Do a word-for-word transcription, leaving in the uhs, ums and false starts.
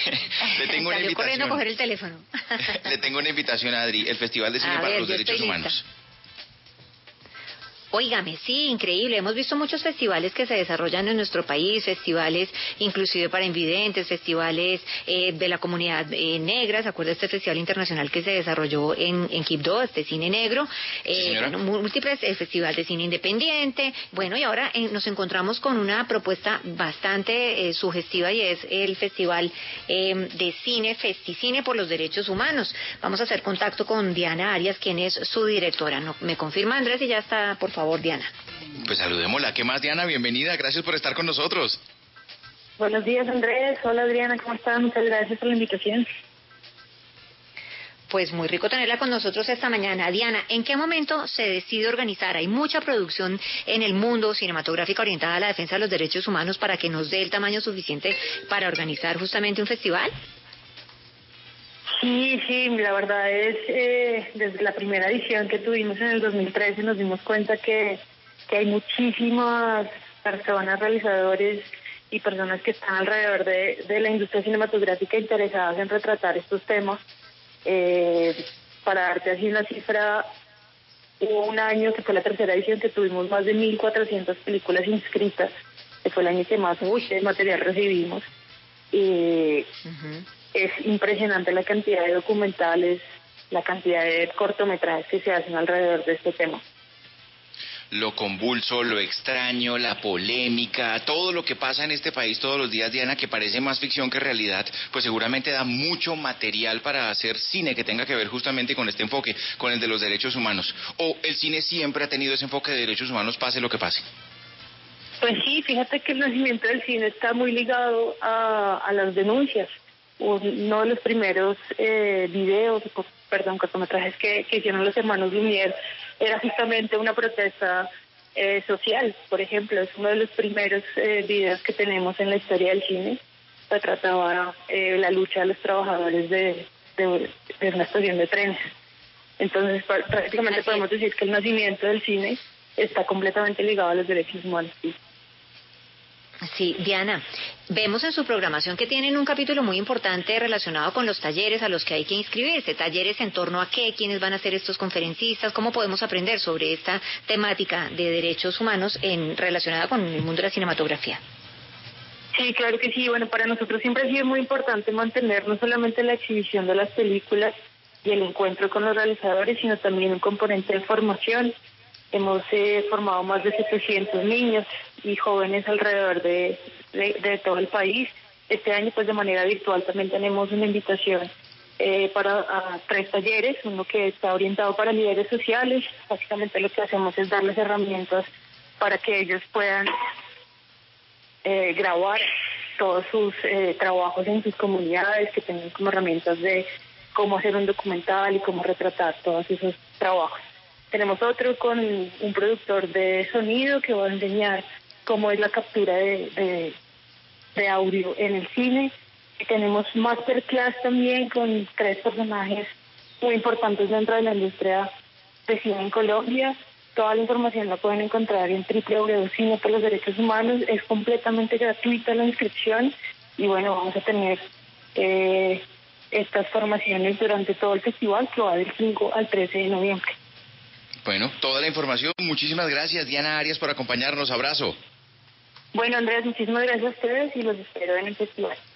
Le tengo una Salió corriendo a invitación. coger el teléfono. Le tengo una invitación a Adri, el Festival de Cine A para ver, los yo Derechos estoy Humanos. lista. Óigame, sí, increíble. Hemos visto muchos festivales que se desarrollan en nuestro país, festivales inclusive para invidentes, festivales eh, de la comunidad eh, negra. ¿Se acuerda este festival internacional que se desarrolló en, en Quibdó, este cine negro? Eh, Sí, señora. bueno, múltiples eh, festivales de cine independiente. Bueno, y ahora eh, nos encontramos con una propuesta bastante eh, sugestiva y es el festival eh, de cine, Festicine por los Derechos Humanos. Vamos a hacer contacto con Diana Arias, quien es su directora. ¿No? ¿Me confirma, Andrés, y ya está, por favor? Por favor, Diana. Pues saludémosla. ¿Qué más, Diana? Bienvenida. Gracias por estar con nosotros. Buenos días, Andrés. Hola, Adriana. ¿Cómo están? Muchas gracias por la invitación. Pues muy rico tenerla con nosotros esta mañana. Diana, ¿en qué momento se decide organizar? Hay mucha producción en el mundo cinematográfica orientada a la defensa de los derechos humanos para que nos dé el tamaño suficiente para organizar justamente un festival. Sí, sí, la verdad es, eh, desde la primera edición que tuvimos en el dos mil trece nos dimos cuenta que, que hay muchísimas personas, realizadores y personas que están alrededor de, de la industria cinematográfica interesadas en retratar estos temas. Eh, para darte así una cifra, hubo un año que fue la tercera edición que tuvimos más de mil cuatrocientas películas inscritas, que fue el año que más Uy. material recibimos. Y Uh-huh. es impresionante la cantidad de documentales, la cantidad de cortometrajes que se hacen alrededor de este tema. Lo convulso, lo extraño, la polémica, todo lo que pasa en este país todos los días, Diana, que parece más ficción que realidad, pues seguramente da mucho material para hacer cine que tenga que ver justamente con este enfoque, con el de los derechos humanos. O el cine siempre ha tenido ese enfoque de derechos humanos, pase lo que pase. Pues sí, fíjate que el nacimiento del cine está muy ligado a, a las denuncias. Uno de los primeros eh, videos, perdón, cortometrajes que, que hicieron los hermanos Lumière era justamente una protesta eh, social. Por ejemplo, es uno de los primeros eh, videos que tenemos en la historia del cine. Se trataba eh, la lucha de los trabajadores de, de, de una estación de trenes. Entonces, prácticamente Así podemos es. decir que el nacimiento del cine está completamente ligado a los derechos humanos. Sí. Sí, Diana, vemos en su programación que tienen un capítulo muy importante relacionado con los talleres a los que hay que inscribirse. ¿Talleres en torno a qué? ¿Quiénes van a ser estos conferencistas? ¿Cómo podemos aprender sobre esta temática de derechos humanos en relacionada con el mundo de la cinematografía? Sí, claro que sí. Bueno, para nosotros siempre ha sido muy importante mantener no solamente la exhibición de las películas y el encuentro con los realizadores, sino también un componente de formación. Hemos eh, formado más de setecientos niños y jóvenes alrededor de, de, de todo el país. Este año, pues de manera virtual, también tenemos una invitación eh, para a tres talleres, uno que está orientado para líderes sociales. Básicamente lo que hacemos es darles herramientas para que ellos puedan eh, grabar todos sus eh, trabajos en sus comunidades, que tengan como herramientas de cómo hacer un documental y cómo retratar todos esos trabajos. Tenemos otro con un productor de sonido que va a enseñar cómo es la captura de, de, de audio en el cine. Y tenemos masterclass también con tres personajes muy importantes dentro de la industria de cine en Colombia. Toda la información la pueden encontrar en doble u doble u doble u punto cine por los derechos humanos. Es completamente gratuita la inscripción y bueno, vamos a tener eh, estas formaciones durante todo el festival que va del cinco al trece de noviembre. Bueno, toda la información. Muchísimas gracias, Diana Arias, por acompañarnos. Abrazo. Bueno, Andrés, muchísimas gracias a ustedes y los espero en el festival.